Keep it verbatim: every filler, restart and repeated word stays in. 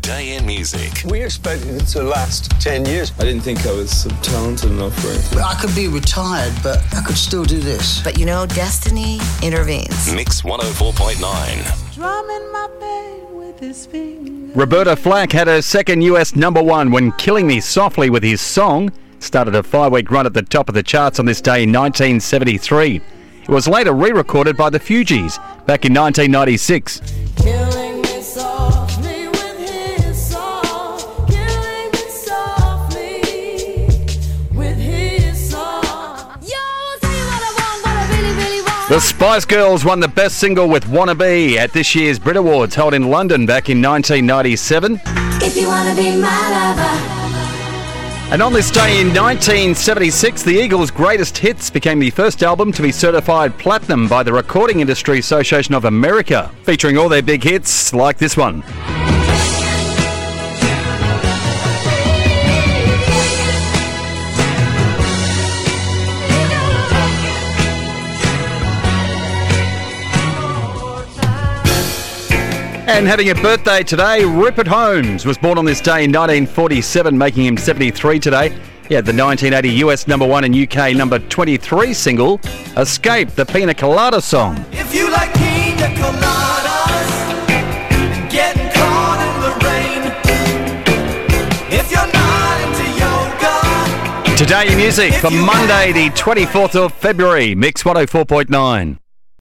Day in Music. We expected it to last ten years. I didn't think I was talented enough for it. I could be retired, but I could still do this. But you know, destiny intervenes. Mix one oh four point nine. Drumming my pain with his fingers. Roberta Flack had her second U S number one when Killing Me Softly with his song started a five-week run at the top of the charts on this day in nineteen seventy-three. It was later re-recorded by the Fugees back in nineteen ninety-six. Killing me softly with his song. Killing me softly with his song. Yo, tell you what I want, what I really, really want. The Spice Girls won the best single with Wanna Be at this year's Brit Awards held in London back in nineteen ninety-seven. If you wanna be my lover. And on this day in nineteen seventy-six, the Eagles' Greatest Hits became the first album to be certified platinum by the Recording Industry Association of America, featuring all their big hits like this one. And having a birthday today, Rupert Holmes was born on this day in nineteen forty-seven, making him seventy-three today. He had the nineteen eighty U S number one and U K number twenty-three single, Escape, the Pina Colada song. If you like pina coladas, getting caught in the rain. If you're not into yoga. Today in music for Monday, the twenty-fourth of February, Mix one oh four point nine.